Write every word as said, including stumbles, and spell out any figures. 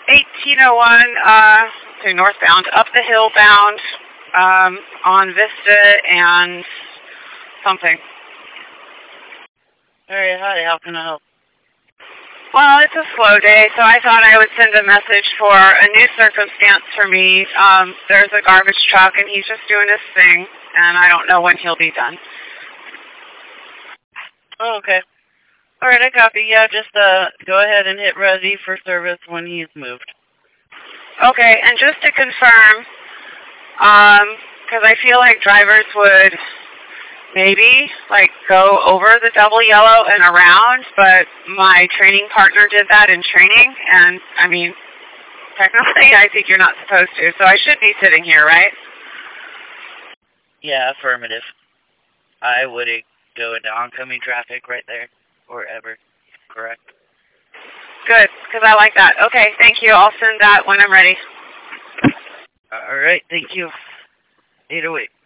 eighteen oh one, uh, to northbound, up the hill bound, um, on Vista and something. Alright, hi, how can I help? Well, it's a slow day, so I thought I would send a message for a new circumstance for me. Um, there's a garbage truck, and he's just doing his thing, and I don't know when he'll be done. Oh, okay. Alright, I copy. Yeah, just uh, go ahead and hit ready for service when he's moved. Okay, and just to confirm, um, because I feel like drivers would maybe, like, go over the double yellow and around, but my training partner did that in training, and, I mean, technically I think you're not supposed to, so I should be sitting here, right? Yeah, affirmative. I would go into oncoming traffic right there. Or ever. Correct. Good, because I like that. Okay, thank you. I'll send that when I'm ready. Alright, thank you. eight oh eight.